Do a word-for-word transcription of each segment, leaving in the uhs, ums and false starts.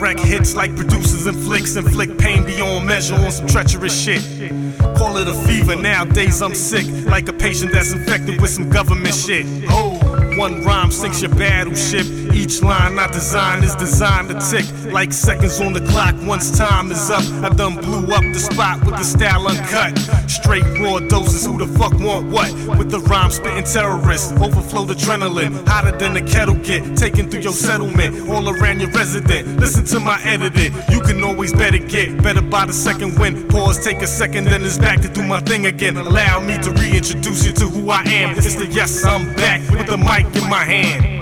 direct hits like producers and flicks, inflict pain beyond measure on some treacherous shit. Call it a fever, nowadays I'm sick, like a patient that's infected with some government shit. Oh, one rhyme sinks your battleship. Each line I design is designed to tick like seconds on the clock. Once time is up, I done blew up the spot with the style uncut. Straight raw doses, who the fuck want what? With the rhyme spitting terrorists, overflowed adrenaline, hotter than the kettle get, taken through your settlement, all around your resident. Listen to my edited, you can always better get better by the second win. Pause, take a second, then it's back to do my thing again. Allow me to reintroduce you to who I am. It's the yes, I'm back with the mic in my hand.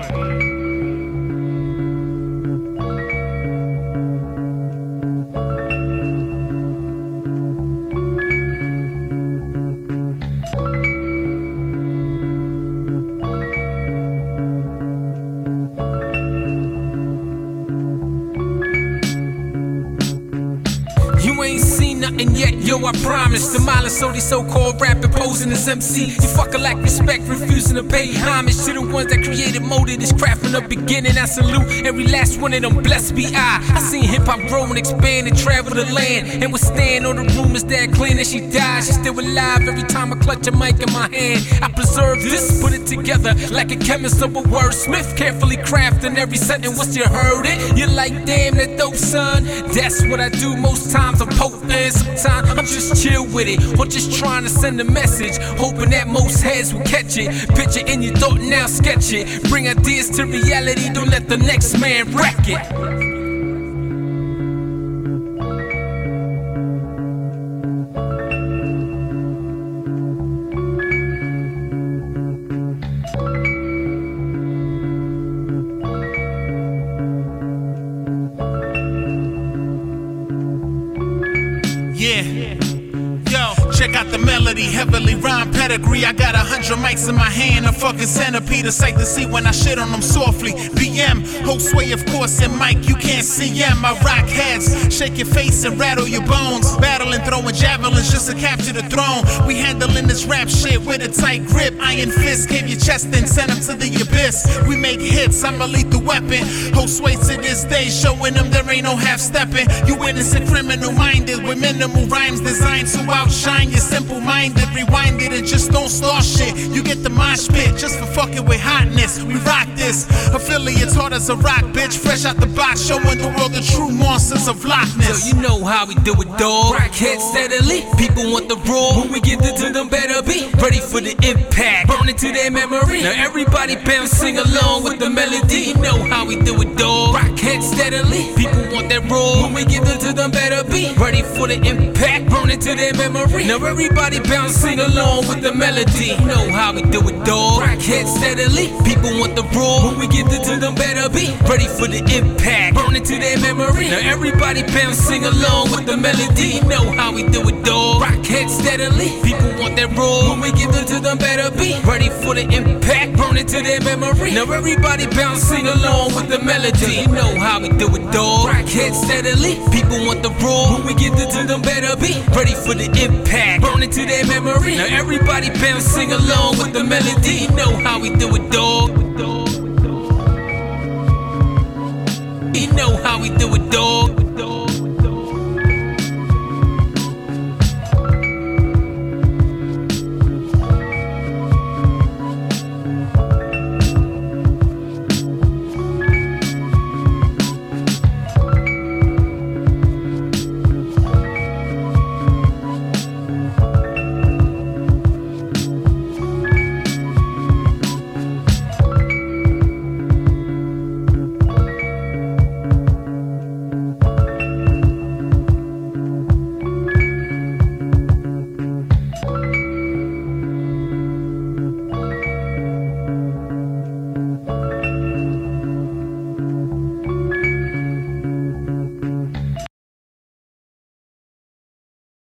You ain't seen nothing yet, yo, I promise. Demolish all these so-called rapping posing as M C. You fucker lack respect, refusing to pay homage to the ones that created, molded this craft from the beginning. I salute every last one of them, blessed be I. I seen hip-hop grow and expand and travel the land, and withstand all the rumors that claim that she died. She's still alive every time I clutch a mic in my hand. I preserve this, put it together like a chemist of a wordsmith, carefully crafting every sentence. Once you heard it, you're like, damn, that dope, son. That's what I do most times. I'm potent, sometimes I'm just chill with it, or just trying to send a message, hoping that most heads will catch it. Picture in your thought, now sketch it. Bring ideas to reality, don't let the next man wreck it. Yeah, yo, check out the melody, heavily rhyme pedigree. I got a hundred mics in my hand, a fucking centipede, a sight to see when I shit on them softly. B M, whole sway of course, and Mike, you can't see M. I rock heads, shake your face and rattle your bones. Battling, throwing javelins just to capture the throne. We handling this rap shit with a tight grip. Iron fist, cave your chest and send them to the abyss. We make hits, I'm a lethal weapon. Whole sway to this day, showing them there ain't no half stepping. You innocent criminal minded with minimal rhymes designed to outshine. You're simple minded, rewind it and just don't start shit. You get the mosh pit just for fucking with hotness. We rock this, affiliates hard as a rock, bitch. Fresh out the box, showing the world the true monsters of Loch Ness. So you know how we do it, dog. Rock head steadily, people want the raw. When we give it to them, better be ready for the impact, burn it to their memory. Now everybody bounce, sing along with the melody. You know how we do it, dog. Rock head steadily, people want that raw. When we give it to them, better be ready for the impact, burn it to their memory. Now everybody bounce, sing along with the melody. You know how we do it, dog. Rock head steadily, people want the raw. When we give it to them, better be ready for the impact, burn it to their memory. Now everybody bounce, sing along with the melody. You know how we do it, dog. Rock head steadily, people want that raw. When we give it to them, better be ready for the impact, burn it to their memory. Now everybody bounce, sing along with the melody. You know how we do it, dog. Rock head steadily, people want the raw. When we give it to them, better be ready for the impact, burn it to their memory. Now everybody bounce, sing along with the melody. You know how we do it, dog. You know how we do it, dog.